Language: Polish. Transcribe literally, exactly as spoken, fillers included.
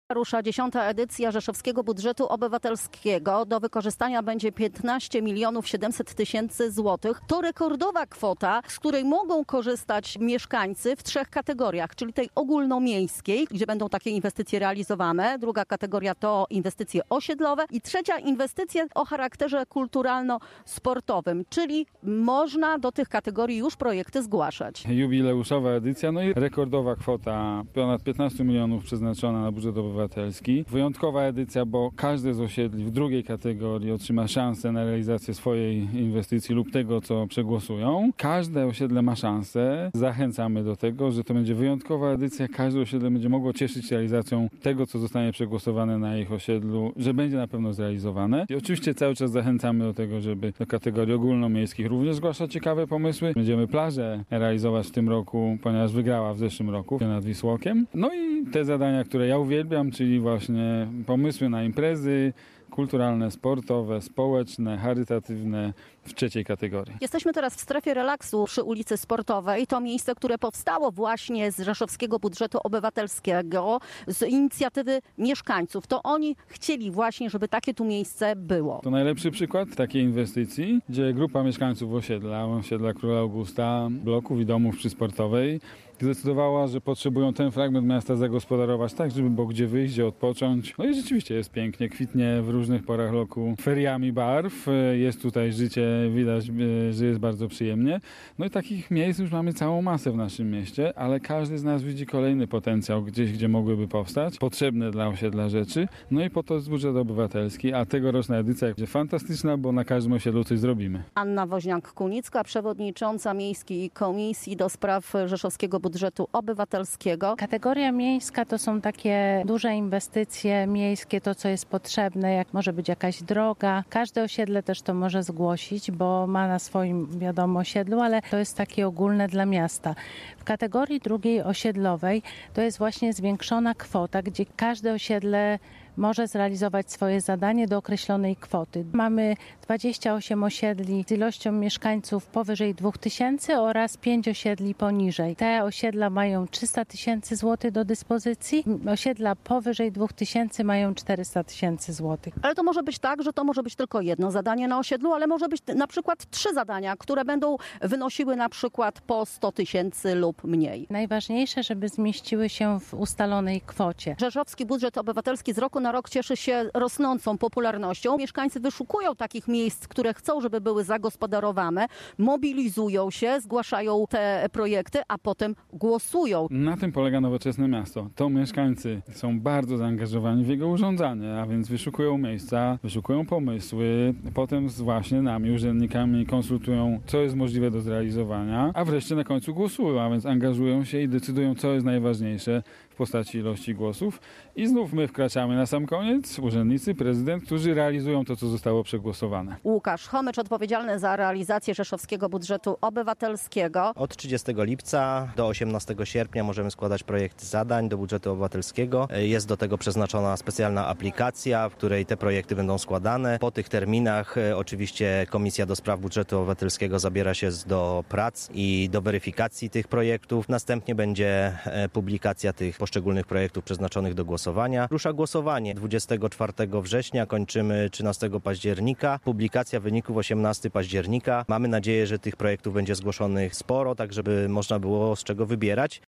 Rusza dziesiąta edycja Rzeszowskiego Budżetu Obywatelskiego. Do wykorzystania będzie piętnaście milionów siedemset tysięcy złotych. To rekordowa kwota, z której mogą korzystać mieszkańcy w trzech kategoriach, czyli tej ogólnomiejskiej, gdzie będą takie inwestycje realizowane. Druga kategoria to inwestycje osiedlowe i trzecia inwestycje o charakterze kulturalno-sportowym, czyli można do tych kategorii już projekty zgłaszać. Jubileuszowa edycja, no i rekordowa kwota, ponad piętnaście milionów przeznaczona na budżet obywatelski. Wyjątkowa edycja, bo każde z osiedli w drugiej kategorii otrzyma szansę na realizację swojej inwestycji lub tego, co przegłosują. Każde osiedle ma szansę. Zachęcamy do tego, że to będzie wyjątkowa edycja. Każde osiedle będzie mogło cieszyć się realizacją tego, co zostanie przegłosowane na ich osiedlu, że będzie na pewno zrealizowane. I oczywiście cały czas zachęcamy do tego, żeby do kategorii ogólnomiejskich również zgłaszać ciekawe pomysły. Będziemy plażę realizować w tym roku, ponieważ wygrała w zeszłym roku nad Wisłokiem. No i te zadania, które ja uwielbiam, czyli właśnie pomysły na imprezy kulturalne, sportowe, społeczne, charytatywne w trzeciej kategorii. Jesteśmy teraz w strefie relaksu przy ulicy Sportowej. To miejsce, które powstało właśnie z Rzeszowskiego Budżetu Obywatelskiego, z inicjatywy mieszkańców. To oni chcieli właśnie, żeby takie tu miejsce było. To najlepszy przykład takiej inwestycji, gdzie grupa mieszkańców osiedla, osiedla Króla Augusta, bloków i domów przy Sportowej, zdecydowała, że potrzebują ten fragment miasta zagospodarować tak, żeby było gdzie wyjść, gdzie odpocząć. No i rzeczywiście jest pięknie, kwitnie w różnych porach roku feriami barw. Jest tutaj życie, widać, że jest bardzo przyjemnie. No i takich miejsc już mamy całą masę w naszym mieście, ale każdy z nas widzi kolejny potencjał gdzieś, gdzie mogłyby powstać, potrzebne dla osiedla rzeczy. No i po to jest budżet obywatelski, a tegoroczna edycja będzie fantastyczna, bo na każdym osiedlu coś zrobimy. Anna Woźniak-Kunicka, przewodnicząca Miejskiej Komisji do Spraw Rzeszowskiego Budżetu Obywatelskiego. Kategoria miejska to są takie duże inwestycje miejskie, to co jest potrzebne, jak może być jakaś droga. Każde osiedle też to może zgłosić, bo ma na swoim, wiadomo, osiedlu, ale to jest takie ogólne dla miasta. W kategorii drugiej osiedlowej to jest właśnie zwiększona kwota, gdzie każde osiedle może zrealizować swoje zadanie do określonej kwoty. Mamy dwadzieścia osiem osiedli z ilością mieszkańców powyżej dwóch tysięcy oraz pięć osiedli poniżej. Te osiedla mają trzysta tysięcy złotych do dyspozycji, osiedla powyżej dwóch tysięcy mają czterysta tysięcy złotych. Ale to może być tak, że to może być tylko jedno zadanie na osiedlu, ale może być na przykład trzy zadania, które będą wynosiły na przykład po sto tysięcy lub mniej. Najważniejsze, żeby zmieściły się w ustalonej kwocie. Rzeszowski Budżet Obywatelski z roku na rok cieszy się rosnącą popularnością. Mieszkańcy wyszukują takich miejsc, które chcą, żeby były zagospodarowane, mobilizują się, zgłaszają te projekty, a potem głosują. Na tym polega nowoczesne miasto. To mieszkańcy są bardzo zaangażowani w jego urządzanie, a więc wyszukują miejsca, wyszukują pomysły, potem z właśnie nami, urzędnikami konsultują, co jest możliwe do zrealizowania, a wreszcie na końcu głosują, a więc angażują się i decydują, co jest najważniejsze w postaci ilości głosów. I znów my wkraczamy na sam koniec, urzędnicy, prezydent, którzy realizują to, co zostało przegłosowane. Łukasz Chomycz, odpowiedzialny za realizację Rzeszowskiego Budżetu Obywatelskiego. Od trzydziestego lipca do osiemnastego sierpnia możemy składać projekty zadań do budżetu obywatelskiego. Jest do tego przeznaczona specjalna aplikacja, w której te projekty będą składane. Po tych terminach oczywiście Komisja do Spraw Budżetu Obywatelskiego zabiera się do prac i do weryfikacji tych projektów. Następnie będzie publikacja tych poszczególnych projektów przeznaczonych do głosowania. Rusza głosowanie dwudziestego czwartego września, kończymy trzynastego października. Publikacja wyników osiemnastego października. Mamy nadzieję, że tych projektów będzie zgłoszonych sporo, tak żeby można było z czego wybierać.